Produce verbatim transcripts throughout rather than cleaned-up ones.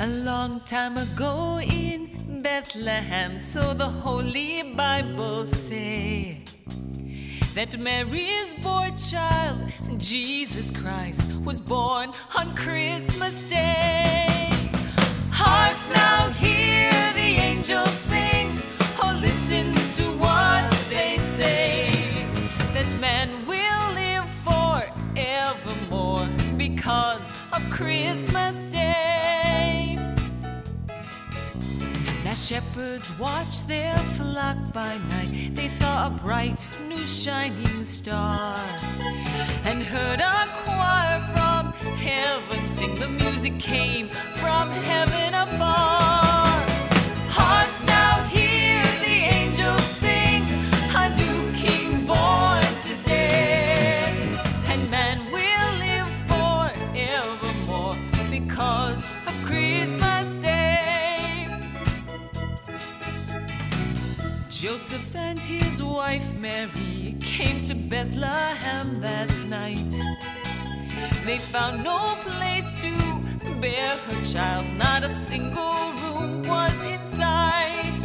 long time ago in Bethlehem, so the Holy Bible say, that Mary's boy child, Jesus Christ, was born on Christmas Day. Hark now, hear the angels sing, oh listen to what they say, that man will live forevermore because of Christmas Day. As shepherds watched their flock by night, they saw a bright new shining star, and heard a choir from heaven sing. The music came from heaven afar. Hark now, hear the angels sing, a new king born today, and man will live forevermore because of Christmas Day. Joseph and his wife Mary came to Bethlehem that night. They found no place to bear her child, not a single room was in sight.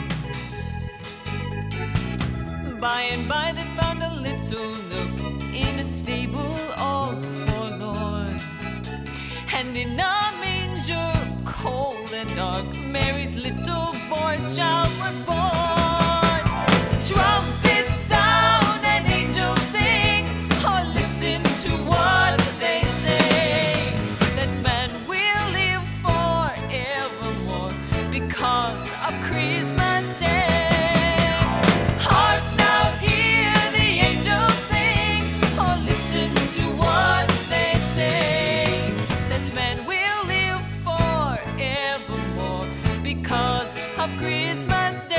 By and by they found a little nook in a stable all forlorn, and in a manger cold and dark, Mary's little boy child was born. Trumpets sound and angels sing, oh listen to what they say, that man will live forevermore because of Christmas Day. Hark now, hear the angels sing, oh listen to what they say, that man will live forevermore because of Christmas Day.